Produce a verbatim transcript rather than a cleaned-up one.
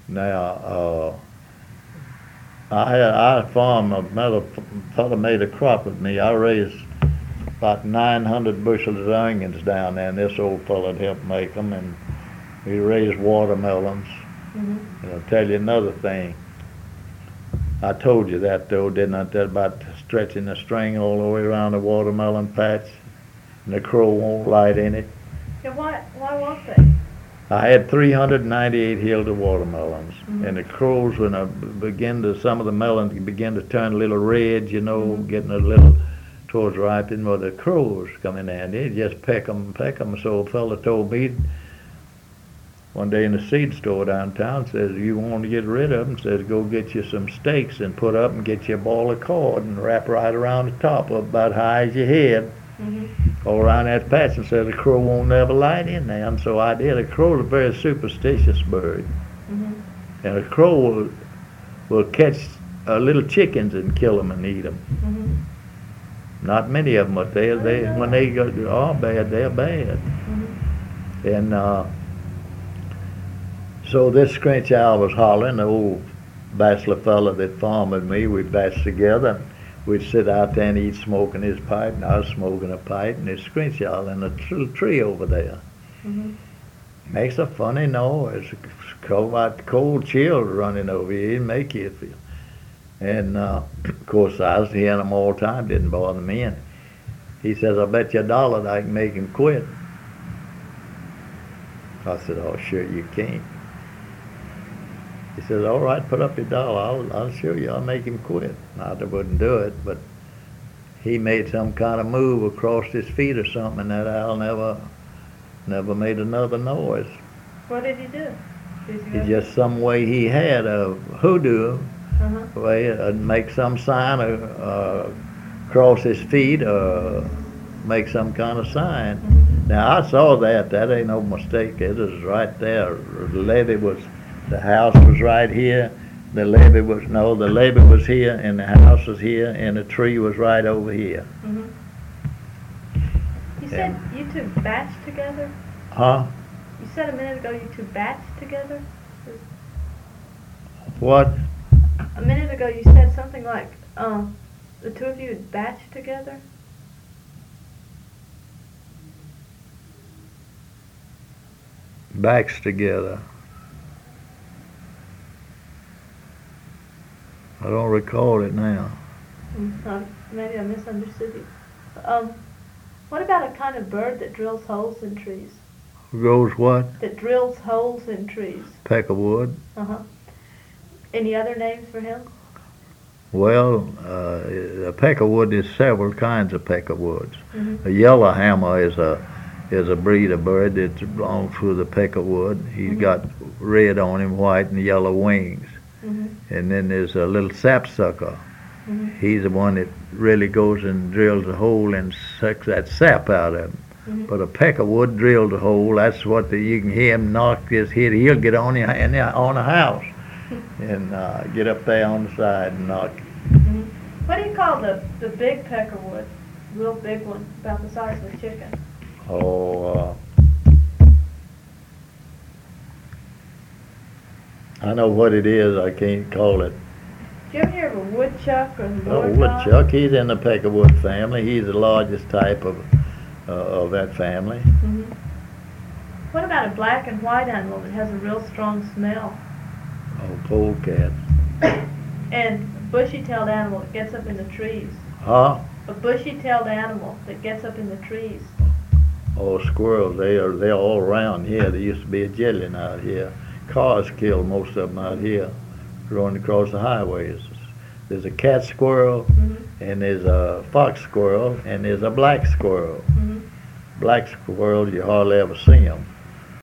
Now, uh, I had I farmed another fellow made a crop with me. I raised about nine hundred bushels of onions down there, and this old fellow had helped make them, and we raised watermelons. Mm-hmm. And I'll tell you another thing. I told you that though, didn't I? That about stretching the string all the way around the watermelon patch, and the crow won't light in it. Yeah, why, why won't they? I had three hundred ninety-eight hills of watermelons, Mhm. and the crows, when I begin to, some of the melons begin to turn a little red, you know, Mhm. getting a little towards ripening, well, the crows come in there, and they just peck 'em, peck 'em. So a fella told me one day in the seed store downtown, says, you want to get rid of them, says, go get you some stakes and put up and get you a ball of cord and wrap right around the top of about high as your head, Mm-hmm. all around that patch, and said the crow won't never light in there. And so I did. A crow is a very superstitious bird, Mm-hmm. and a crow will, will catch uh, little chickens and kill them and eat them. Mm-hmm. Not many of them, but they, they when they go, are bad, they're bad. Mm-hmm. And uh, so this screech owl was hollering. The old bachelor fella that farmed with me, we batched together. We'd sit out there and he'd smoking his pipe, and I was smoking a pipe, and this screech owl in a little tree over there. Mm-hmm. Makes a funny noise. Cold, like cold chills running over you. It'd make you feel. And uh, of course, I was hearing him all the time. Didn't bother me. And he says, "I bet you a dollar that I can make him quit." I said, "Oh, sure you can't." He says, "All right, put up your dollar. I'll, I'll show you. I'll make him quit." I wouldn't do it, but he made some kind of move across his feet or something, and that owl never, never made another noise. What did he do? Did He just some way he had a hoodoo Uh-huh. way, uh, make some sign, uh, uh, cross his feet, uh, make some kind of sign. Mm-hmm. Now I saw that. That ain't no mistake. It was right there. The levee was, the house was right here. The levee was no, the levee was here, and the house was here, and the tree was right over here. Mm-hmm. You said you two batched together? Huh? You said a minute ago you two batched together? What? A minute ago you said something like, um, the two of you had batched together? Backs together. I don't recall it now. Mm, uh, maybe I misunderstood you. Um, what about a kind of bird that drills holes in trees? Goes what? That drills holes in trees. Peckerwood. Uh-huh. Any other names for him? Well, uh, a peckerwood is several kinds of peckerwoods. Mm-hmm. A yellow hammer is a is a breed of bird that belongs to the peckerwood. He's Mhm. got red on him, white and yellow wings. Mm-hmm. And then there's a little sapsucker. Mm-hmm. He's the one that really goes and drills a hole and sucks that sap out of him. Mm-hmm. But a peckerwood drills a hole. That's what the, you can hear him knock his head. He'll get on the, in the, on a house and uh, get up there on the side and knock. Mm-hmm. What do you call the, the big peckerwood? Real big one, about the size of a chicken. Oh, uh, I know what it is. I can't call it. Did you ever hear of a woodchuck or a Oh, lord woodchuck. He's in the peckerwood family. He's the largest type of uh, of that family. Mm-hmm. What about a black and white animal that has a real strong smell? Oh, polecat. And a bushy-tailed animal that gets up in the trees. Huh? A bushy-tailed animal that gets up in the trees. Oh, squirrels. They are they're all around here. There used to be a jillion out here. Cars killed most of them out here, running across the highways. There's a cat squirrel, Mm-hmm. and there's a fox squirrel, and there's a black squirrel. Mm-hmm. Black squirrels, you hardly ever see them.